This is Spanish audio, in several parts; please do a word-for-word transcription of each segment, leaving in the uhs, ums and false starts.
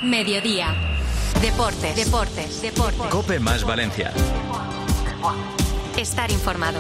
Mediodía. Deportes, deportes, deportes. COPE más Valencia. Estar informado.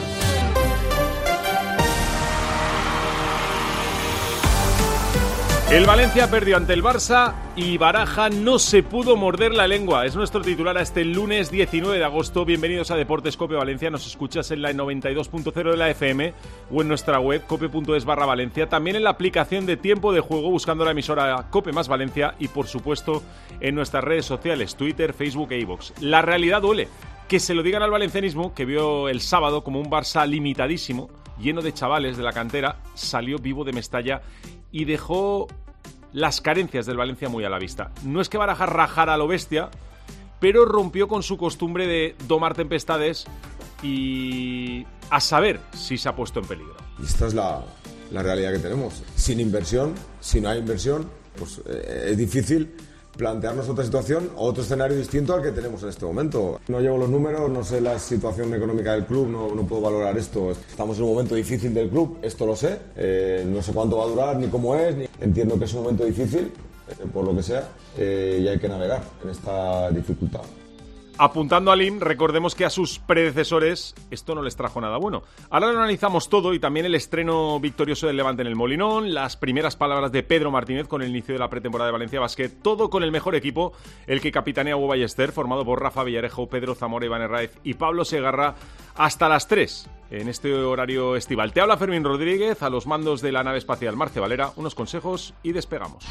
El Valencia perdió ante el Barça y Baraja no se pudo morder la lengua. Es nuestro titular hasta el lunes diecinueve de agosto. Bienvenidos a Deportes COPE Valencia. Nos escuchas en la noventa y dos punto cero de la F M o en nuestra web cope.es barra Valencia. También en la aplicación de Tiempo de Juego buscando la emisora COPE más Valencia y por supuesto en nuestras redes sociales, Twitter, Facebook e iVoox. La realidad duele. Que se lo digan al valencianismo, que vio el sábado como un Barça limitadísimo, lleno de chavales de la cantera, salió vivo de Mestalla y dejó las carencias del Valencia muy a la vista. No es que Baraja rajara a lo bestia, pero rompió con su costumbre de domar tempestades y a saber si se ha puesto en peligro. Y esta es la, la realidad que tenemos. Sin inversión, si no hay inversión, pues eh, es difícil plantearnos otra situación o otro escenario distinto al que tenemos en este momento. No llevo los números, no sé la situación económica del club, no, no puedo valorar esto. Estamos en un momento difícil del club, esto lo sé, eh, no sé cuánto va a durar, ni cómo es, ni... entiendo que es un momento difícil, eh, por lo que sea, eh, y hay que navegar en esta dificultad. Apuntando a Lim, recordemos que a sus predecesores esto no les trajo nada bueno. Ahora lo analizamos todo y también el estreno victorioso del Levante en el Molinón, las primeras palabras de Pedro Martínez con el inicio de la pretemporada de Valencia Basket, todo con el mejor equipo, el que capitanea Hugo Ballester, formado por Rafa Villarejo, Pedro Zamora, Iván Herráez y Pablo Segarra, hasta las tres en este horario estival. Te habla Fermín Rodríguez, a los mandos de la nave espacial Marce Valera, unos consejos y despegamos.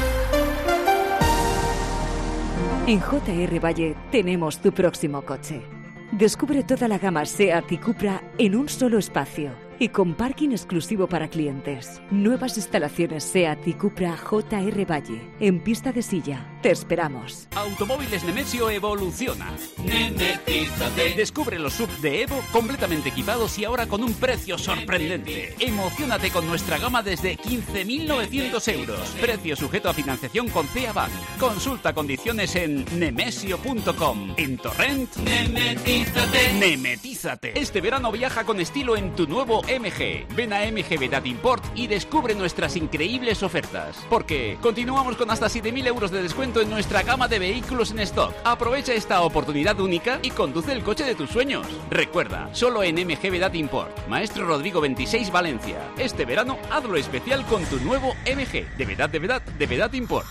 En J R Valle tenemos tu próximo coche. Descubre toda la gama SEAT y Cupra en un solo espacio y con parking exclusivo para clientes. Nuevas instalaciones SEAT y Cupra J R Valle en Pista de Silla. Te esperamos. Automóviles Nemesio evoluciona. Nemetízate. Descubre los sub de Evo completamente equipados y ahora con un precio sorprendente. Emocionate con nuestra gama desde quince mil novecientos euros. Precio sujeto a financiación con C E A Bank. Consulta condiciones en nemesio punto com. En Torrent, Nemetízate. Nemetízate. Este verano viaja con estilo en tu nuevo M G. Ven a M G Vedat Import y descubre nuestras increíbles ofertas. Porque continuamos con hasta siete mil euros de descuento en nuestra gama de vehículos en stock. Aprovecha esta oportunidad única y conduce el coche de tus sueños. Recuerda, solo en M G Vedat Import. Maestro Rodrigo veintiséis, Valencia. Este verano hazlo especial con tu nuevo M G. De Vedat, de Vedat, de Vedat Import.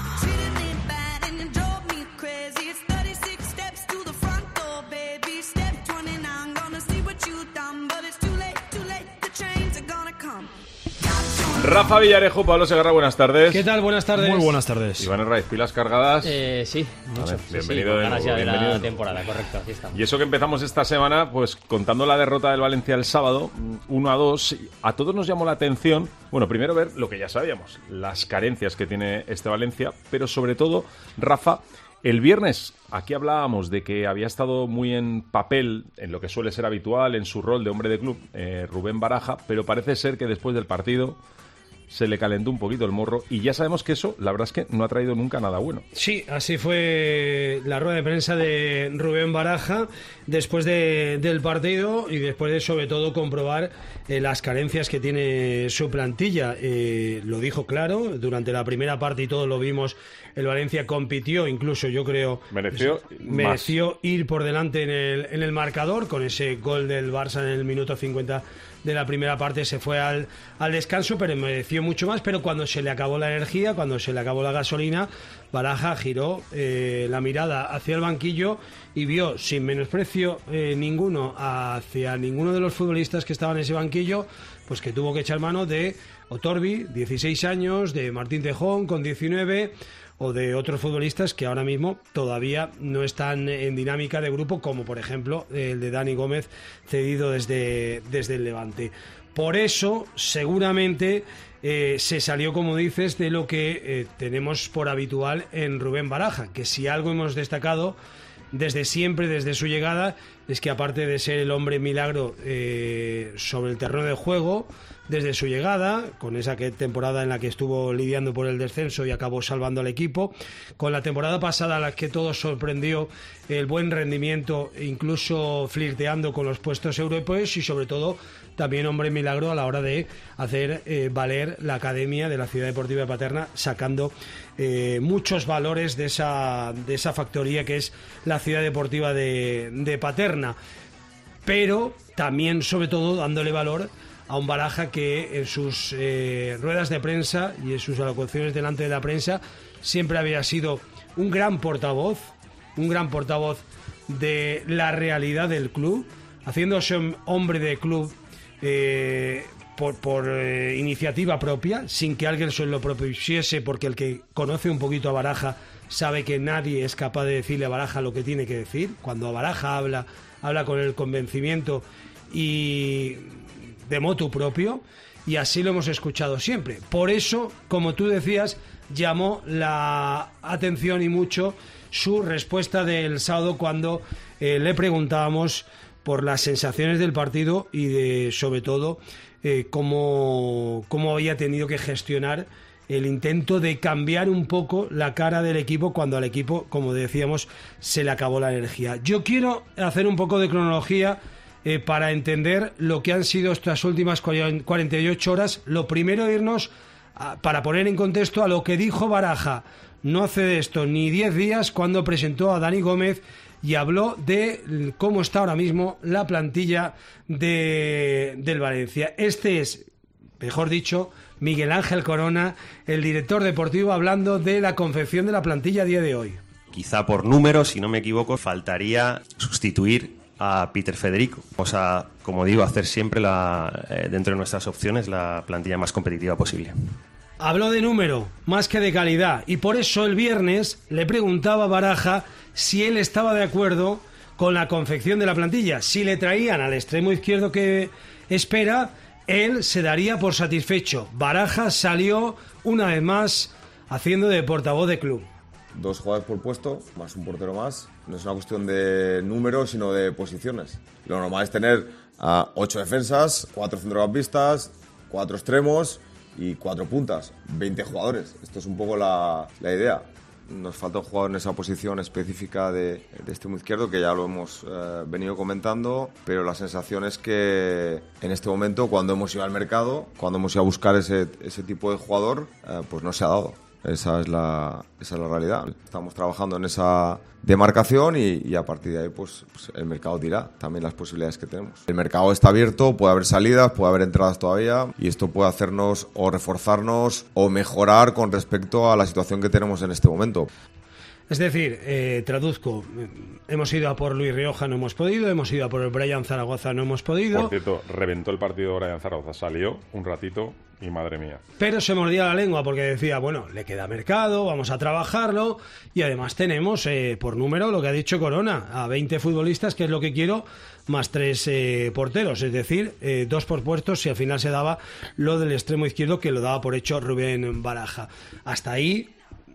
Rafa Villarejo, Pablo Segarra, buenas tardes. ¿Qué tal? Buenas tardes. Muy buenas tardes. Iván Herráez, pilas cargadas. Eh, sí, mucho. Vale, bienvenido sí, de ganas nuevo, ya de bienvenido. la temporada, correcto, así estamos. Y eso que empezamos esta semana, pues contando la derrota del Valencia el sábado, uno a dos, a todos nos llamó la atención, bueno, primero ver lo que ya sabíamos, las carencias que tiene este Valencia, pero sobre todo, Rafa, el viernes aquí hablábamos de que había estado muy en papel, en lo que suele ser habitual, en su rol de hombre de club, eh, Rubén Baraja, pero parece ser que después del partido se le calentó un poquito el morro y ya sabemos que eso, la verdad es que no ha traído nunca nada bueno. Sí, así fue la rueda de prensa de Rubén Baraja después de, del partido y después de sobre todo comprobar eh, las carencias que tiene su plantilla. Eh, lo dijo claro, durante la primera parte y todos lo vimos, el Valencia compitió, incluso yo creo mereció, mereció ir por delante en el, en el marcador con ese gol del Barça en el minuto cincuenta de la primera parte. Se fue al, al descanso, pero mereció mucho más. Pero cuando se le acabó la energía, cuando se le acabó la gasolina, Baraja giró eh, la mirada hacia el banquillo y vio, sin menosprecio eh, ninguno hacia ninguno de los futbolistas que estaban en ese banquillo, pues que tuvo que echar mano de Otorbi, dieciséis años, de Martín Tejón con diecinueve, o de otros futbolistas que ahora mismo todavía no están en dinámica de grupo, como por ejemplo el de Dani Gómez, cedido desde, desde el Levante. Por eso, seguramente, eh, se salió, como dices, de lo que eh, tenemos por habitual en Rubén Baraja, que si algo hemos destacado desde siempre, desde su llegada, es que aparte de ser el hombre milagro eh, sobre el terreno de juego, desde su llegada, con esa que temporada en la que estuvo lidiando por el descenso y acabó salvando al equipo, con la temporada pasada a la que todos sorprendió el buen rendimiento, incluso flirteando con los puestos europeos, y sobre todo también hombre milagro a la hora de hacer eh, valer la academia de la Ciudad Deportiva de Paterna, sacando eh, muchos valores de esa, de esa factoría que es la Ciudad Deportiva de, de Paterna, pero también sobre todo dándole valor a un Baraja que en sus eh, ruedas de prensa y en sus alocuciones delante de la prensa siempre había sido un gran portavoz, un gran portavoz de la realidad del club, haciéndose hombre de club eh, por, por eh, iniciativa propia, sin que alguien se lo propusiese, porque el que conoce un poquito a Baraja sabe que nadie es capaz de decirle a Baraja lo que tiene que decir. Cuando Baraja habla, habla con el convencimiento y de motu propio, y así lo hemos escuchado siempre. Por eso, como tú decías, llamó la atención y mucho su respuesta del sábado cuando eh, le preguntábamos por las sensaciones del partido y de, sobre todo, eh, cómo, cómo había tenido que gestionar el intento de cambiar un poco la cara del equipo cuando al equipo, como decíamos, se le acabó la energía. Yo quiero hacer un poco de cronología Eh, para entender lo que han sido estas últimas cuarenta y ocho horas. Lo primero, irnos a, para poner en contexto a lo que dijo Baraja no hace de esto ni diez días, cuando presentó a Dani Gómez y habló de cómo está ahora mismo la plantilla de, del Valencia. Este es, mejor dicho, Miguel Ángel Corona, el director deportivo, hablando de la confección de la plantilla a día de hoy. Quizá por números, si no me equivoco, faltaría sustituir a Peter Federico. Vamos a, como digo, hacer siempre la, eh, dentro de nuestras opciones la plantilla más competitiva posible. Habló de número más que de calidad, y por eso el viernes le preguntaba a Baraja si él estaba de acuerdo con la confección de la plantilla. Si le traían al extremo izquierdo que espera, él se daría por satisfecho. Baraja salió una vez más haciendo de portavoz de club. Dos jugadores por puesto, más un portero más. No es una cuestión de números, sino de posiciones. Lo normal es tener uh, ocho defensas, cuatro centrocampistas, cuatro extremos y cuatro puntas. veinte jugadores. Esto es un poco la, la idea. Nos falta un jugador en esa posición específica de, de extremo izquierdo, que ya lo hemos uh, venido comentando, pero la sensación es que en este momento, cuando hemos ido al mercado, cuando hemos ido a buscar ese, ese tipo de jugador, uh, pues no se ha dado. Esa es la, esa es la realidad. Estamos trabajando en esa demarcación y, y a partir de ahí pues, pues el mercado dirá también las posibilidades que tenemos. El mercado está abierto, puede haber salidas, puede haber entradas todavía, y esto puede hacernos o reforzarnos o mejorar con respecto a la situación que tenemos en este momento. Es decir, eh, traduzco, hemos ido a por Luis Rioja, no hemos podido, hemos ido a por el Brian Zaragoza, no hemos podido. Por cierto, reventó el partido de Brian Zaragoza, salió un ratito y madre mía. Pero se mordía la lengua porque decía, bueno, le queda mercado, vamos a trabajarlo, y además tenemos eh, por número lo que ha dicho Corona, a veinte futbolistas, que es lo que quiero, más tres eh, porteros, es decir, eh, dos por puestos, si al final se daba lo del extremo izquierdo, que lo daba por hecho Rubén Baraja. Hasta ahí,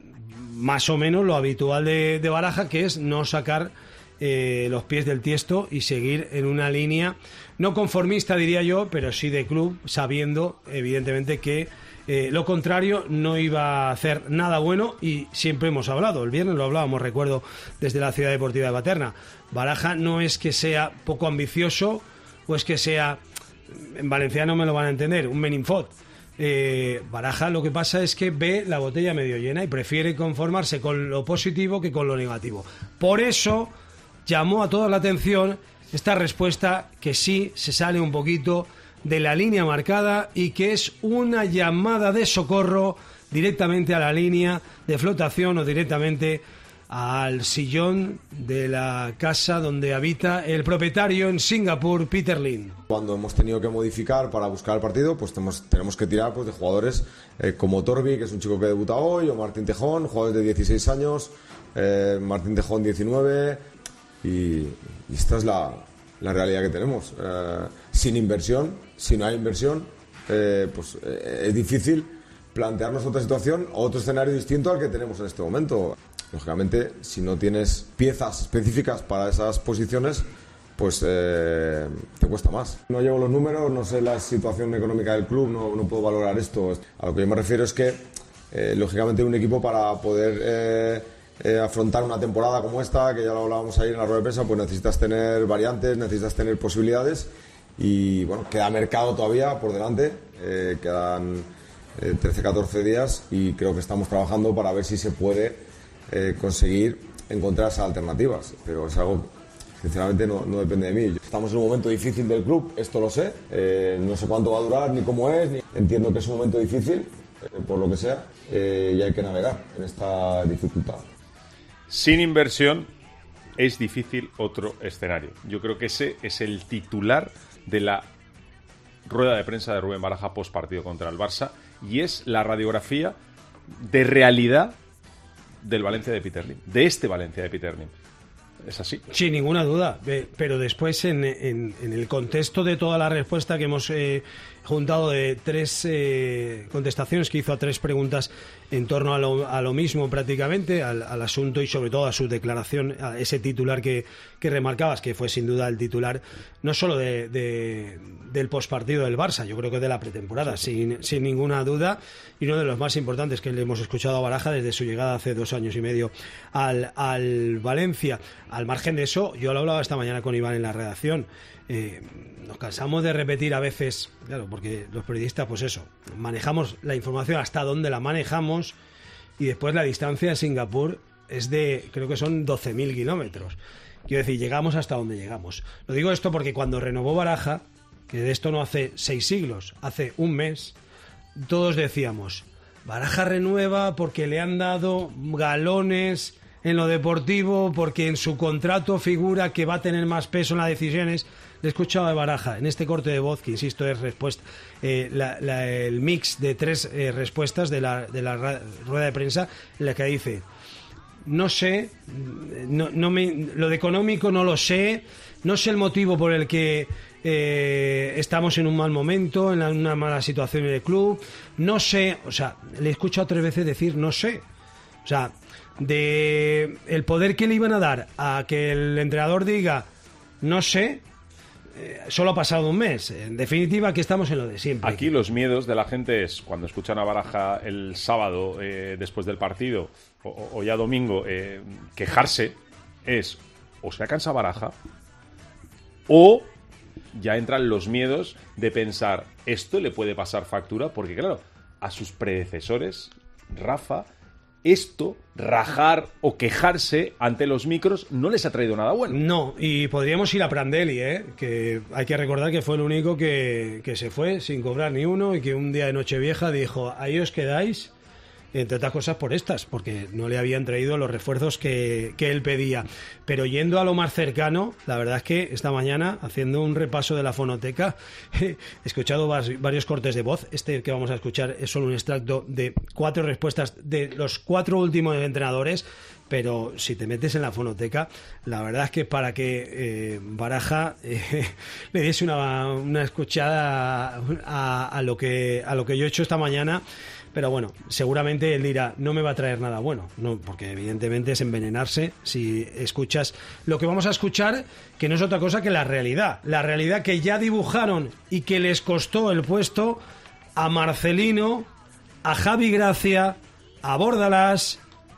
más o menos lo habitual de, de Baraja, que es no sacar eh, los pies del tiesto y seguir en una línea no conformista, diría yo, pero sí de club, sabiendo evidentemente que eh, lo contrario no iba a hacer nada bueno. Y siempre hemos hablado, el viernes lo hablábamos, recuerdo, desde la Ciudad Deportiva de Paterna, Baraja no es que sea poco ambicioso o es que sea, en valenciano me lo van a entender, un meninfot. Eh, Baraja lo que pasa es que ve la botella medio llena y prefiere conformarse con lo positivo que con lo negativo. Por eso llamó a toda la atención esta respuesta, que sí se sale un poquito de la línea marcada y que es una llamada de socorro directamente a la línea de flotación o directamente al sillón de la casa donde habita el propietario en Singapur, Peter Lim. Cuando hemos tenido que modificar para buscar el partido, pues tenemos, tenemos que tirar pues, de jugadores eh, como Torbi, que es un chico que debuta hoy, o Martín Tejón, jugadores de dieciséis años, eh, Martín Tejón diecinueve, y, y esta es la, la realidad que tenemos. Eh, sin inversión, si no hay inversión, eh, pues eh, es difícil plantearnos otra situación o otro escenario distinto al que tenemos en este momento. Lógicamente, si no tienes piezas específicas para esas posiciones, pues eh, te cuesta más. No llevo los números, no sé la situación económica del club, no, no puedo valorar esto. A lo que yo me refiero es que, eh, lógicamente, un equipo para poder eh, eh, afrontar una temporada como esta, que ya lo hablábamos ahí en la rueda de prensa, pues necesitas tener variantes, necesitas tener posibilidades y, bueno, queda mercado todavía por delante, eh, quedan eh, trece catorce días y creo que estamos trabajando para ver si se puede eh, conseguir encontrar esas alternativas, pero es algo... Sinceramente no, no depende de mí. Estamos en un momento difícil del club, esto lo sé. Eh, no sé cuánto va a durar ni cómo es. Ni... Entiendo que es un momento difícil, eh, por lo que sea, eh, y hay que navegar en esta dificultad. Sin inversión es difícil otro escenario. Yo creo que ese es el titular de la rueda de prensa de Rubén Baraja post partido contra el Barça y es la radiografía de realidad del Valencia de Peter Lim, de este Valencia de Peter Lim. Es así. Sin ninguna duda, pero después en, en, en el contexto de toda la respuesta que hemos eh, juntado de tres eh, contestaciones que hizo a tres preguntas en torno a lo, a lo mismo prácticamente, al, al asunto y sobre todo a su declaración, a ese titular que, que remarcabas, que fue sin duda el titular no solo de, de, del postpartido del Barça, yo creo que de la pretemporada, sí, sí. Sin, sin ninguna duda, y uno de los más importantes que le hemos escuchado a Baraja desde su llegada hace dos años y medio al, al Valencia. Al margen de eso, yo lo hablaba esta mañana con Iván en la redacción, eh, nos cansamos de repetir a veces, claro, porque los periodistas, pues eso, manejamos la información hasta donde la manejamos y después la distancia de Singapur es de, creo que son doce mil kilómetros. Quiero decir, llegamos hasta donde llegamos. Lo digo esto porque cuando renovó Baraja, que de esto no hace seis siglos, hace un mes, todos decíamos, Baraja renueva porque le han dado galones en lo deportivo, porque en su contrato figura que va a tener más peso en las decisiones. Le he escuchado de Baraja en este corte de voz, que insisto es respuesta, eh, la, la, el mix de tres eh, respuestas de la, de la ra- rueda de prensa, en la que dice, no sé, no, no me, lo de económico no lo sé, no sé el motivo por el que eh, estamos en un mal momento, en una mala situación en el club, no sé, o sea, le he escuchado tres veces decir no sé, o sea, de el poder que le iban a dar a que el entrenador diga no sé, eh, solo ha pasado un mes. En definitiva, que estamos en lo de siempre. Aquí los miedos de la gente es cuando escuchan a Baraja el sábado eh, después del partido o, o ya domingo eh, quejarse, es o se cansa Baraja o ya entran los miedos de pensar esto le puede pasar factura, porque claro, a sus predecesores, Rafa, esto, rajar o quejarse ante los micros, no les ha traído nada bueno. No, y podríamos ir a Prandelli, ¿eh? Que hay que recordar que fue el único que, que se fue sin cobrar ni uno y que un día de Nochevieja dijo, ahí os quedáis, entre otras cosas por estas, porque no le habían traído los refuerzos que, que él pedía. Pero yendo a lo más cercano, la verdad es que esta mañana, haciendo un repaso de la fonoteca, he escuchado varios cortes de voz. Este que vamos a escuchar es solo un extracto de cuatro respuestas de los cuatro últimos entrenadores, pero si te metes en la fonoteca, la verdad es que para que eh, Baraja eh, le diese una, una escuchada a, a, lo que, a lo que yo he hecho esta mañana. Pero bueno, seguramente él dirá, no me va a traer nada bueno, no, porque evidentemente es envenenarse si escuchas lo que vamos a escuchar, que no es otra cosa que la realidad. La realidad que ya dibujaron y que les costó el puesto a Marcelino, a Javi Gracia, a Bordalás,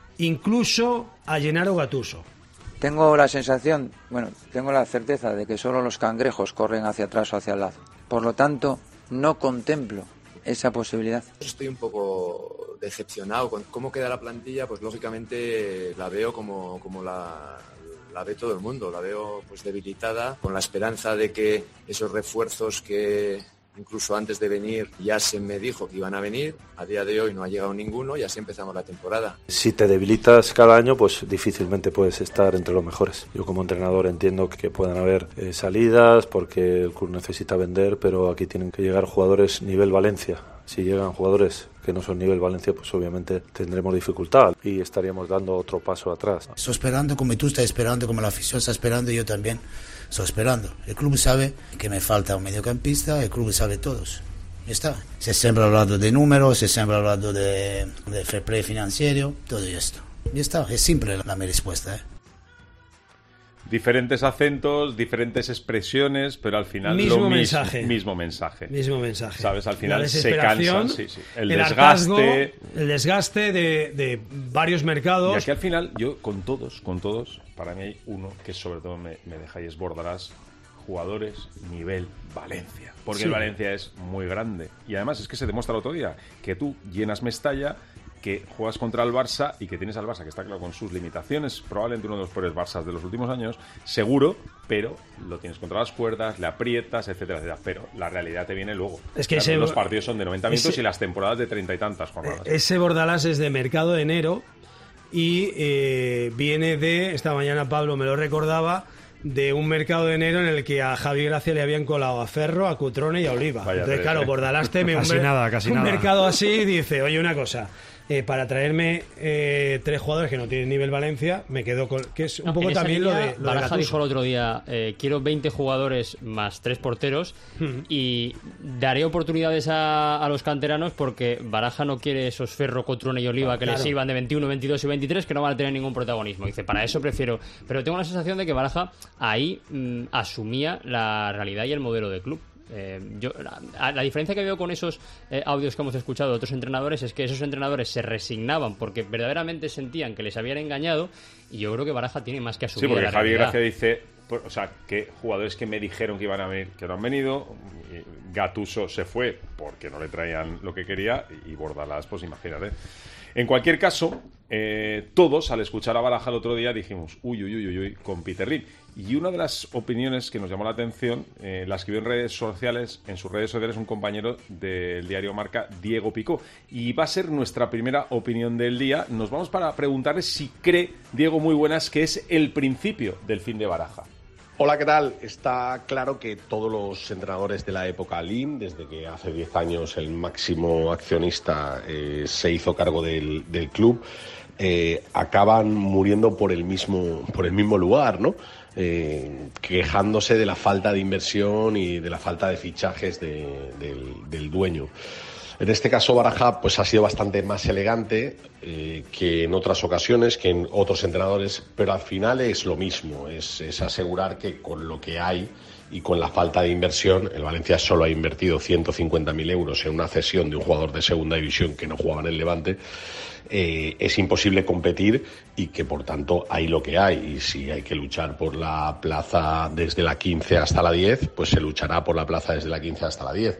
incluso a Gennaro Gattuso. Tengo la sensación, bueno, tengo la certeza de que solo los cangrejos corren hacia atrás o hacia el lado. Por lo tanto, no contemplo esa posibilidad. Estoy un poco decepcionado con cómo queda la plantilla, pues lógicamente la veo como, como la, la ve todo el mundo, la veo pues debilitada, con la esperanza de que esos refuerzos que incluso antes de venir ya se me dijo que iban a venir, a día de hoy no ha llegado ninguno y así empezamos la temporada. Si te debilitas cada año, pues difícilmente puedes estar entre los mejores. Yo como entrenador entiendo que puedan haber eh, salidas porque el club necesita vender, pero aquí tienen que llegar jugadores nivel Valencia. Si llegan jugadores que no son nivel Valencia, pues obviamente tendremos dificultad y estaríamos dando otro paso atrás. Estoy esperando como tú estás esperando, como la afición está esperando, yo también estoy esperando. El club sabe que me falta un mediocampista, el club sabe todos. Ya está. Se siempre ha hablado de números, se siempre ha hablado de, de fair play financiero, todo esto. Ya está, es simple la mi respuesta, ¿eh? diferentes acentos, diferentes expresiones, pero al final mismo lo mensaje. mismo, mismo mensaje. Mismo mensaje. ¿Sabes? Al final La se desesperación, cansan. Sí, sí. El, el desgaste. hartazgo, el desgaste de, de varios mercados. Y aquí al final, yo con todos, con todos, para mí hay uno que sobre todo me, me deja y es Bordalás. Jugadores nivel Valencia, porque Sí. el Valencia es muy grande y además es que se demuestra el otro día que tú llenas Mestalla, que juegas contra el Barça y que tienes al Barça que está claro con sus limitaciones, probablemente uno de los peores Barças de los últimos años, seguro, pero lo tienes contra las cuerdas, le aprietas, etcétera, etcétera, pero la realidad te viene luego. Es que Claro, ese- los partidos son de noventa minutos ese- y las temporadas de treinta y tantas jornadas. Ese Bordalás es de mercado de enero y eh, viene de, esta mañana Pablo me lo recordaba, de un mercado de enero en el que a Javi Gracia le habían colado a Ferro, a Cutrone y a Oliva. Vaya Entonces, tres, claro, eh. Bordalás teme un, Casi mer- nada, casi un nada. mercado así y dice, oye, una cosa, eh, para traerme eh, tres jugadores que no tienen nivel Valencia, me quedo con... que es un No, poco en esa también lo línea, de, lo de Baraja Gattuso. dijo el otro día, eh, quiero veinte jugadores más tres porteros y daré oportunidades a, a los canteranos porque Baraja no quiere esos Ferro, Cotrone y Oliva Ah, que claro. les iban de veintiuno, veintidós y veintitrés que no van a tener ningún protagonismo. Dice, para eso prefiero... Pero tengo la sensación de que Baraja ahí mm, asumía la realidad y el modelo de club. Eh, yo, la, la diferencia que veo con esos eh, audios que hemos escuchado de otros entrenadores es que esos entrenadores se resignaban porque verdaderamente sentían que les habían engañado y yo creo que Baraja tiene más que asumir Sí, porque la Javi realidad. Gracia dice, pues, o sea, que jugadores que me dijeron que iban a venir, que no han venido, y Gattuso se fue porque no le traían lo que quería, y Bordalás, pues imagínate. En cualquier caso, eh, todos, al escuchar a Baraja el otro día, dijimos, uy, uy, uy, uy, uy, con Peter Lim. Y una de las opiniones que nos llamó la atención, eh, la escribió en redes sociales, en sus redes sociales, un compañero del diario Marca, Diego Picó. Y va a ser nuestra primera opinión del día. Nos vamos para preguntarle si cree, Diego, muy buenas, que es el principio del fin de Baraja. Hola, ¿qué tal? Está claro que todos los entrenadores de la época Lim, desde que hace diez años el máximo accionista eh, se hizo cargo del, del club, eh, acaban muriendo por el mismo, por el mismo lugar, ¿no? Eh, quejándose de la falta de inversión y de la falta de fichajes de- del, del dueño. En este caso Baraja pues ha sido bastante más elegante eh, que en otras ocasiones, que en otros entrenadores, pero al final es lo mismo, es, es asegurar que con lo que hay y con la falta de inversión, el Valencia solo ha invertido ciento cincuenta mil euros en una cesión de un jugador de segunda división que no jugaba en el Levante, eh, es imposible competir y que por tanto hay lo que hay, y si hay que luchar por la plaza desde la quince hasta la diez, pues se luchará por la plaza desde la quince hasta la diez.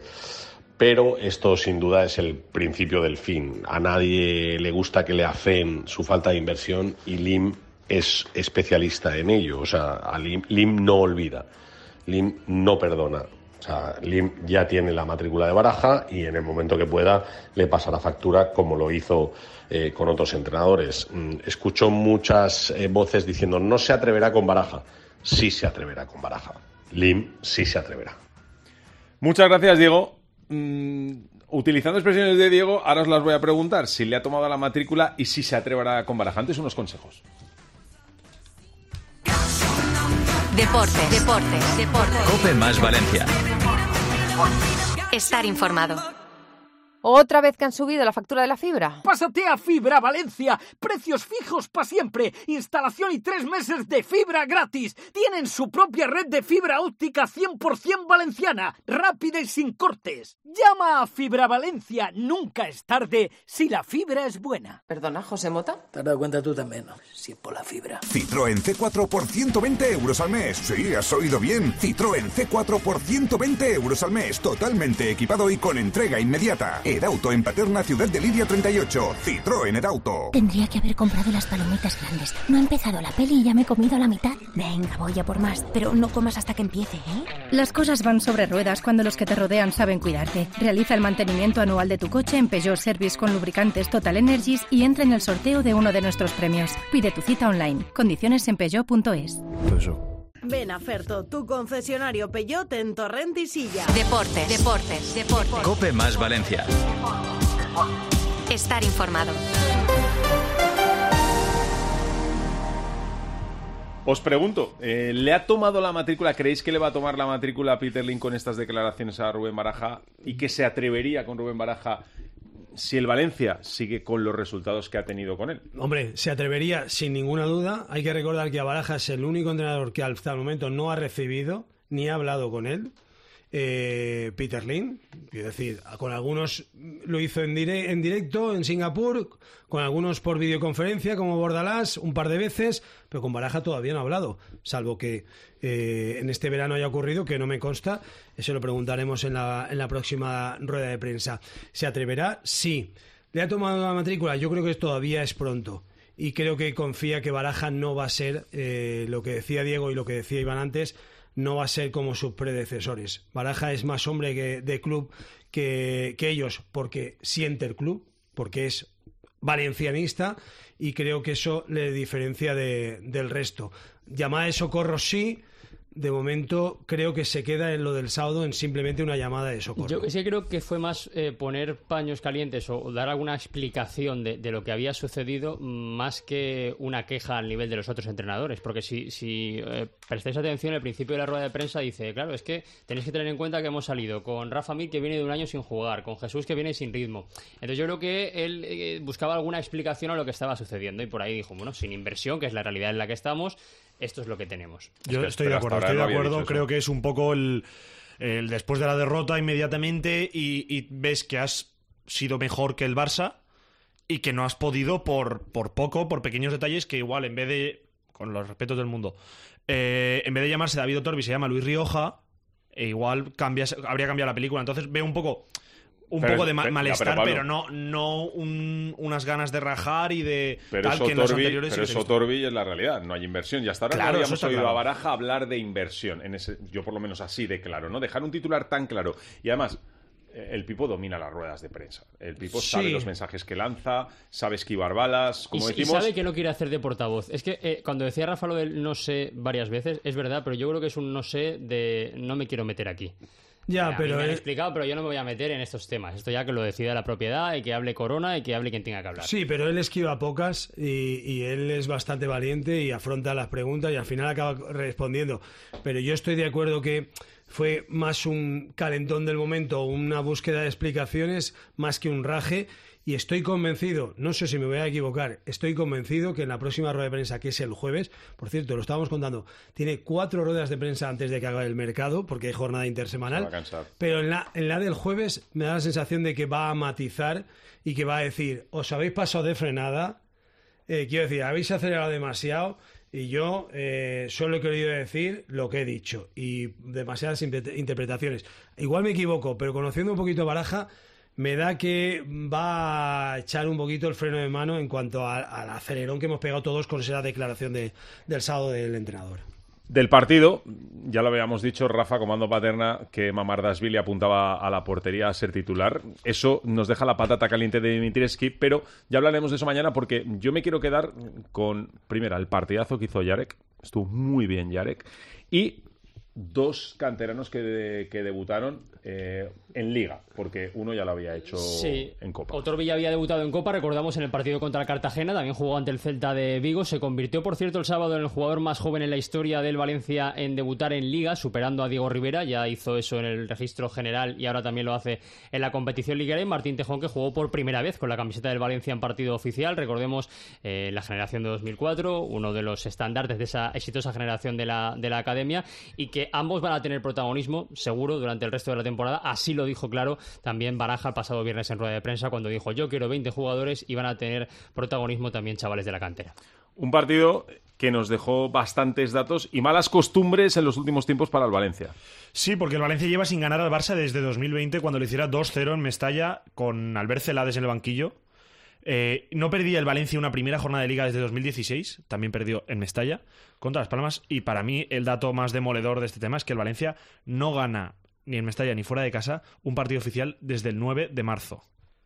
Pero esto sin duda es el principio del fin. A nadie le gusta que le afeen su falta de inversión y Lim es especialista en ello. O sea, a Lim, Lim no olvida, Lim no perdona. O sea, Lim ya tiene la matrícula de Baraja y en el momento que pueda le pasará factura como lo hizo eh, con otros entrenadores. Mm, Escucho muchas eh, voces diciendo no se atreverá con Baraja. Sí se atreverá con Baraja. Lim sí se atreverá. Muchas gracias, Diego. Mm, utilizando expresiones de Diego, ahora os las voy a preguntar si le ha tomado la matrícula y si se atreverá con Baraja. Antes unos consejos. Deportes, deportes, deportes. Cope más Valencia. Estar informado. ¿Otra vez que han subido la factura de la fibra? Pásate a Fibra Valencia. Precios fijos para siempre. Instalación y tres meses de fibra gratis. Tienen su propia red de fibra óptica cien por ciento valenciana. Rápida y sin cortes. Llama a Fibra Valencia. Nunca es tarde si la fibra es buena. Perdona, José Mota. ¿Te has dado cuenta tú también? Si es por la fibra. Citroën C cuatro por ciento veinte euros al mes. Sí, has oído bien. Citroën C cuatro por ciento veinte euros al mes. Totalmente equipado y con entrega inmediata. Edauto en Paterna, Ciudad de Lidia treinta y ocho. Citroën Edauto. Tendría que haber comprado las palomitas grandes. No ha empezado la peli y ya me he comido la mitad. Venga, voy a por más. Pero no comas hasta que empiece, ¿eh? Las cosas van sobre ruedas cuando los que te rodean saben cuidarte. Realiza el mantenimiento anual de tu coche en Peugeot Service con lubricantes Total Energies y entra en el sorteo de uno de nuestros premios. Pide tu cita online. Condiciones en peugeot punto es. Ven a Ferto, tu concesionario Peugeot en Torrent y Silla. Deportes, deportes, deportes. Cope más Valencia. Estar informado. Os pregunto, eh, ¿le ha tomado la matrícula? ¿Creéis que le va a tomar la matrícula a Peter Lim con estas declaraciones a Rubén Baraja y que se atrevería con Rubén Baraja si el Valencia sigue con los resultados que ha tenido con él. Hombre, se atrevería sin ninguna duda. Hay que recordar que a Baraja es el único entrenador que hasta el momento no ha recibido ni ha hablado con él. Eh, Peter Lim, es decir, con algunos lo hizo en, dire- en directo en Singapur, con algunos por videoconferencia como Bordalás un par de veces, pero con Baraja todavía no ha hablado, salvo que eh, en este verano haya ocurrido, que no me consta. Eso lo preguntaremos en la, en la próxima rueda de prensa. ¿Se atreverá? Sí. ¿Le ha tomado la matrícula? Yo creo que todavía es pronto. Y creo que confía que Baraja no va a ser eh, lo que decía Diego y lo que decía Iván antes, no va a ser como sus predecesores. Baraja es más hombre que, de club que, que ellos, porque siente el club, porque es valencianista, y creo que eso le diferencia de, del resto. Llamada de socorro sí, de momento creo que se queda en lo del sábado en simplemente una llamada de socorro. Yo sí creo que fue más eh, poner paños calientes o dar alguna explicación de, de lo que había sucedido, más que una queja al nivel de los otros entrenadores, porque si, si eh, prestáis atención, al principio de la rueda de prensa dice, claro, es que tenéis que tener en cuenta que hemos salido con Rafa Mir, que viene de un año sin jugar, con Jesús, que viene sin ritmo. Entonces yo creo que él eh, buscaba alguna explicación a lo que estaba sucediendo, y por ahí dijo, bueno, sin inversión, que es la realidad en la que estamos, esto es lo que tenemos. Yo estoy de acuerdo, estoy de acuerdo. Creo que es un poco el, el después de la derrota inmediatamente y, y ves que has sido mejor que el Barça y que no has podido por, por poco, por pequeños detalles, que igual en vez de, con los respetos del mundo, eh, en vez de llamarse David Otorbi se llama Luis Rioja, e igual cambias, habría cambiado la película. Entonces veo un poco... Un pero poco es, de ma- pero, malestar, ya, pero, pero no, no un, unas ganas de rajar y de pero tal eso que en los Torbi, anteriores pero sí que eso Torbi es la realidad, no hay inversión. Y hasta ahora claro, no habíamos oído claro. a Baraja hablar de inversión. En ese, yo por lo menos así de claro, ¿no? Dejar un titular tan claro. Y además, el Pipo domina las ruedas de prensa. El Pipo Sí. sabe los mensajes que lanza, sabe esquivar balas, como y, decimos. y sabe que no quiere hacer de portavoz. Es que eh, cuando decía Rafa lo del no sé varias veces, es verdad, pero yo creo que es un no sé de no me quiero meter aquí. Ya, A pero mí me han él- explicado, pero yo no me voy a meter en estos temas. Esto ya que lo decida la propiedad y que hable Corona y que hable quien tenga que hablar. Sí, pero él esquiva pocas y, y él es bastante valiente y afronta las preguntas y al final acaba respondiendo. Pero yo estoy de acuerdo que fue más un calentón del momento, una búsqueda de explicaciones más que un raje. Y estoy convencido, no sé si me voy a equivocar, estoy convencido que en la próxima rueda de prensa, que es el jueves, por cierto, lo estábamos contando, tiene cuatro ruedas de prensa antes de que haga el mercado, porque hay jornada intersemanal. Se va a cansar. Pero en la, en la del jueves me da la sensación de que va a matizar y que va a decir, os habéis pasado de frenada, eh, quiero decir, habéis acelerado demasiado y yo eh, solo he querido decir lo que he dicho y demasiadas impe- interpretaciones. Igual me equivoco, pero conociendo un poquito a Baraja, me da que va a echar un poquito el freno de mano en cuanto a- al acelerón que hemos pegado todos con esa declaración de, del sábado del entrenador. Del partido, ya lo habíamos dicho, Rafa, comando paterna, que Mamardashvili apuntaba a la portería a ser titular. Eso nos deja la patata caliente de Dimitrievski, pero ya hablaremos de eso mañana porque yo me quiero quedar con, primero, el partidazo que hizo Jarek. Estuvo muy bien Jarek. Y dos canteranos que, de, que debutaron eh, en Liga, porque uno ya lo había hecho Sí. en Copa. Otorbi ya había debutado en Copa, recordamos en el partido contra el Cartagena, también jugó ante el Celta de Vigo, se convirtió por cierto el sábado en el jugador más joven en la historia del Valencia en debutar en Liga, superando a Diego Rivera, ya hizo eso en el registro general y ahora también lo hace en la competición liguera, y Martín Tejón, que jugó por primera vez con la camiseta del Valencia en partido oficial, recordemos eh, la generación de dos mil cuatro, uno de los estandartes de esa exitosa generación de la, de la academia, y que ambos van a tener protagonismo seguro durante el resto de la temporada, así lo dijo claro también Baraja el pasado viernes en rueda de prensa cuando dijo yo quiero veinte jugadores y van a tener protagonismo también chavales de la cantera. Un partido que nos dejó bastantes datos y malas costumbres en los últimos tiempos para el Valencia. Sí, porque el Valencia lleva sin ganar al Barça desde dos mil veinte, cuando le hiciera dos cero en Mestalla con Albert Celades en el banquillo. Eh, no perdía el Valencia una primera jornada de Liga desde dos mil dieciséis, también perdió en Mestalla contra Las Palmas, y para mí el dato más demoledor de este tema es que el Valencia no gana ni en Mestalla ni fuera de casa un partido oficial desde el nueve de marzo.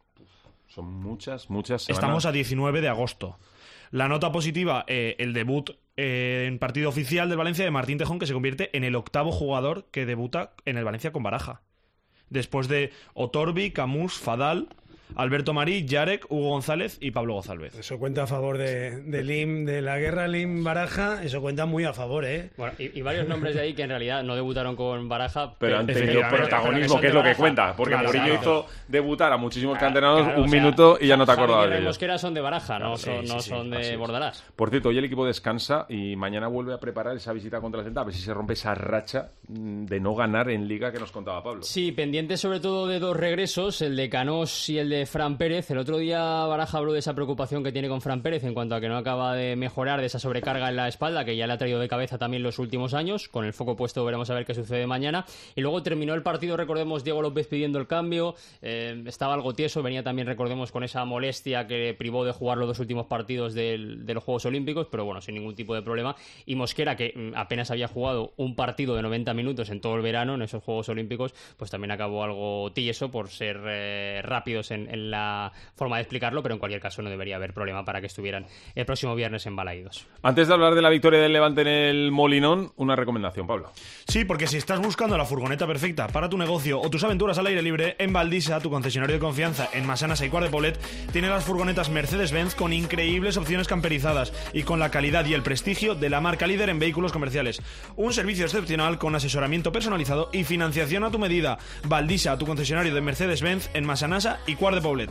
Son muchas, muchas semanas. Estamos a diecinueve de agosto. La nota positiva, eh, el debut eh, en partido oficial del Valencia de Martín Tejón, que se convierte en el octavo jugador que debuta en el Valencia con Baraja. Después de Otorbi, Camus, Fadal, Alberto Marí, Yarek, Hugo González y Pablo González. Eso cuenta a favor de, de Lim, de la guerra Lim-Baraja, eso cuenta muy a favor, ¿eh? Bueno, y, y varios nombres de ahí que en realidad no debutaron con Baraja, pero han tenido protagonismo, que es lo que cuenta, porque claro, Mourinho claro. hizo debutar a muchísimos claro, canteranos claro, un o sea, minuto y ya no te acordabas de ellos. Los Mosquera son de Baraja, no sí, son, sí, no sí, son de Bordalás. Por cierto, hoy el equipo descansa y mañana vuelve a preparar esa visita contra el Celta, a ver si se rompe esa racha de no ganar en Liga que nos contaba Pablo. Sí, pendiente sobre todo de dos regresos, el de Canós y el de Fran Pérez. El otro día Baraja habló de esa preocupación que tiene con Fran Pérez en cuanto a que no acaba de mejorar, de esa sobrecarga en la espalda que ya le ha traído de cabeza también los últimos años. Con el foco puesto veremos a ver qué sucede mañana. Y luego terminó el partido, recordemos, Diego López pidiendo el cambio, eh, estaba algo tieso, venía también, recordemos, con esa molestia que privó de jugar los dos últimos partidos del, de los Juegos Olímpicos, pero bueno, sin ningún tipo de problema. Y Mosquera, que apenas había jugado un partido de noventa minutos en todo el verano en esos Juegos Olímpicos, pues también acabó algo tieso por ser eh, rápidos en, en la forma de explicarlo, pero en cualquier caso no debería haber problema para que estuvieran el próximo viernes en Balaídos. Antes de hablar de la victoria del Levante en el Molinón, una recomendación, Pablo. Sí, porque si estás buscando la furgoneta perfecta para tu negocio o tus aventuras al aire libre, en Valdisa, tu concesionario de confianza en Massanas y Quart de Poblet, tiene las furgonetas Mercedes-Benz con increíbles opciones camperizadas y con la calidad y el prestigio de la marca líder en vehículos comerciales. Un servicio excepcional con asesoramiento personalizado y financiación a tu medida. Valdisa, tu concesionario de Mercedes-Benz en Massanassa y Quart de Poblet.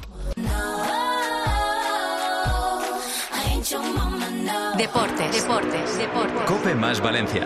Deportes, deportes, deportes. COPE más Valencia.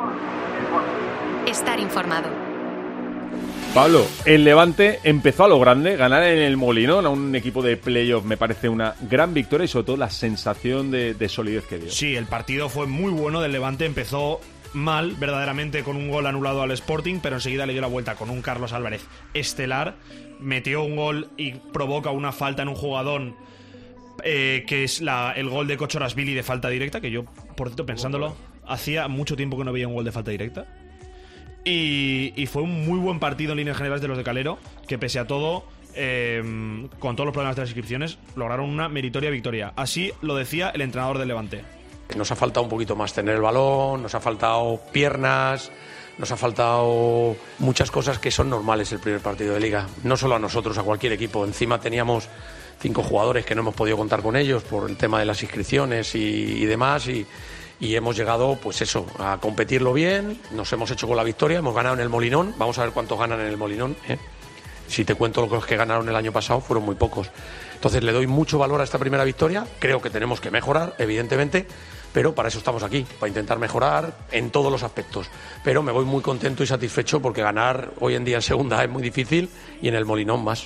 Estar informado. Pablo, el Levante empezó a lo grande, ganar en el Molinón a un equipo de playoff me parece una gran victoria y sobre todo la sensación de, de solidez que dio. Sí, el partido fue muy bueno del Levante, empezó mal, verdaderamente, con un gol anulado al Sporting, pero enseguida le dio la vuelta con un Carlos Álvarez estelar, metió un gol y provoca una falta en un jugador eh, que es la, el gol de Kochorashvili de falta directa, que yo, por cierto, pensándolo, hacía mucho tiempo que no veía un gol de falta directa. Y, y fue un muy buen partido en líneas generales de los de Calero, que pese a todo, eh, con todos los problemas de las inscripciones, lograron una meritoria victoria. Así lo decía el entrenador del Levante. Nos ha faltado un poquito más tener el balón, nos ha faltado piernas, nos ha faltado muchas cosas que son normales el primer partido de Liga. No solo a nosotros, a cualquier equipo. Encima teníamos cinco jugadores que no hemos podido contar con ellos por el tema de las inscripciones y, y demás, y... Y hemos llegado, pues eso, a competirlo bien, nos hemos hecho con la victoria, hemos ganado en el Molinón, vamos a ver cuántos ganan en el Molinón, ¿eh? Si te cuento los que ganaron el año pasado, fueron muy pocos. Entonces le doy mucho valor a esta primera victoria, creo que tenemos que mejorar, evidentemente, pero para eso estamos aquí, para intentar mejorar en todos los aspectos. Pero me voy muy contento y satisfecho porque ganar hoy en día en segunda es muy difícil y en el Molinón más.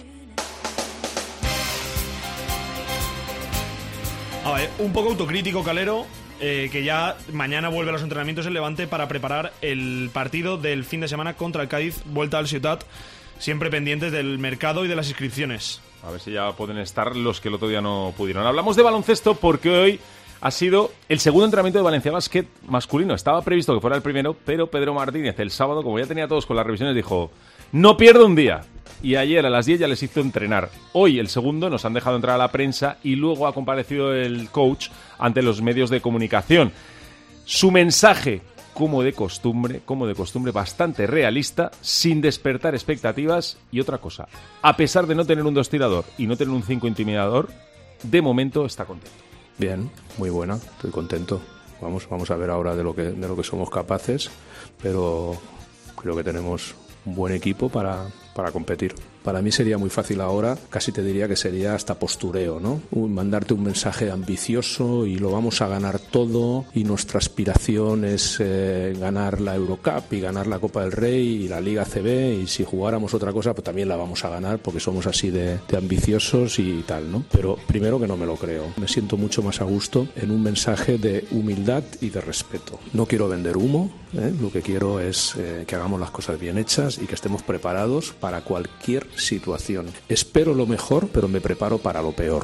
A ver, un poco autocrítico, Calero. Eh, que ya mañana vuelve a los entrenamientos el Levante para preparar el partido del fin de semana contra el Cádiz, vuelta al Ciutat, siempre pendientes del mercado y de las inscripciones. A ver si ya pueden estar los que el otro día no pudieron. Hablamos de baloncesto porque hoy ha sido el segundo entrenamiento de Valencia Basket masculino. Estaba previsto que fuera el primero, pero Pedro Martínez el sábado, como ya tenía todos con las revisiones, dijo: no pierdo un día. Y ayer a las diez ya les hizo entrenar. Hoy el segundo nos han dejado entrar a la prensa y luego ha comparecido el coach ante los medios de comunicación. Su mensaje, como de costumbre, como de costumbre, bastante realista, sin despertar expectativas. Y otra cosa, a pesar de no tener un dos tirador y no tener un cinco intimidador, de momento está contento. Bien, muy buena, estoy contento. Vamos, vamos a ver ahora de lo que, de lo que somos capaces, pero creo que tenemos un buen equipo para, para competir. Para mí sería muy fácil ahora, casi te diría que sería hasta postureo, ¿no? Un, mandarte un mensaje ambicioso y lo vamos a ganar todo y nuestra aspiración es eh, ganar la Eurocup y ganar la Copa del Rey y la Liga A C B, y si jugáramos otra cosa pues también la vamos a ganar porque somos así de, de ambiciosos y tal, ¿no? Pero primero que no me lo creo. Me siento mucho más a gusto en un mensaje de humildad y de respeto. No quiero vender humo, ¿eh? Lo que quiero es eh, que hagamos las cosas bien hechas y que estemos preparados para cualquier situación. Espero lo mejor, pero me preparo para lo peor.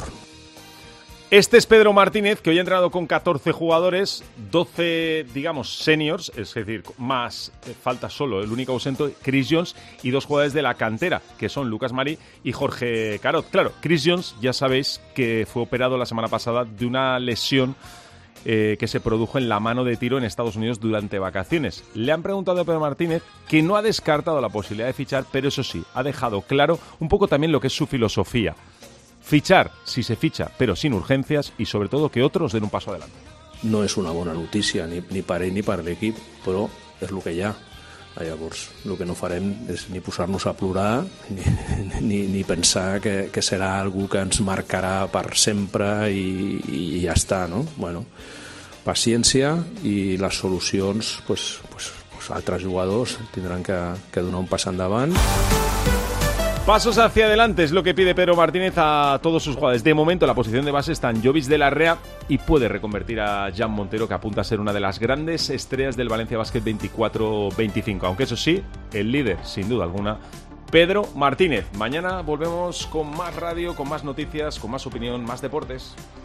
Este es Pedro Martínez, que hoy ha entrenado con catorce jugadores, doce, digamos, seniors, es decir, más eh, falta solo el único ausente, Chris Jones, y dos jugadores de la cantera, que son Lucas Marí y Jorge Carot. Claro, Chris Jones, ya sabéis que fue operado la semana pasada de una lesión Eh, que se produjo en la mano de tiro en Estados Unidos durante vacaciones. Le han preguntado a Pedro Martínez que no ha descartado la posibilidad de fichar, pero eso sí, ha dejado claro un poco también lo que es su filosofía. Fichar, si se ficha, però sin urgencias, i sobretot que otros den un paso adelante. No és una bona notícia ni, ni per ell ni per l'equip, però és el que hi ha. Llavors, el que no farem és ni posar-nos a plorar ni, ni, ni pensar que, que serà algú que ens marcarà per sempre i, i ja està, no? Bueno, paciència i les solucions, pues, pues, pues altres jugadors tindran que, que donar un pas endavant. Pasos hacia adelante es lo que pide Pedro Martínez a todos sus jugadores. De momento, la posición de base está en Jovic de Larrea y puede reconvertir a Jan Montero, que apunta a ser una de las grandes estrellas del Valencia Basket veinticuatro veinticinco. Aunque eso sí, el líder, sin duda alguna, Pedro Martínez. Mañana volvemos con más radio, con más noticias, con más opinión, más deportes.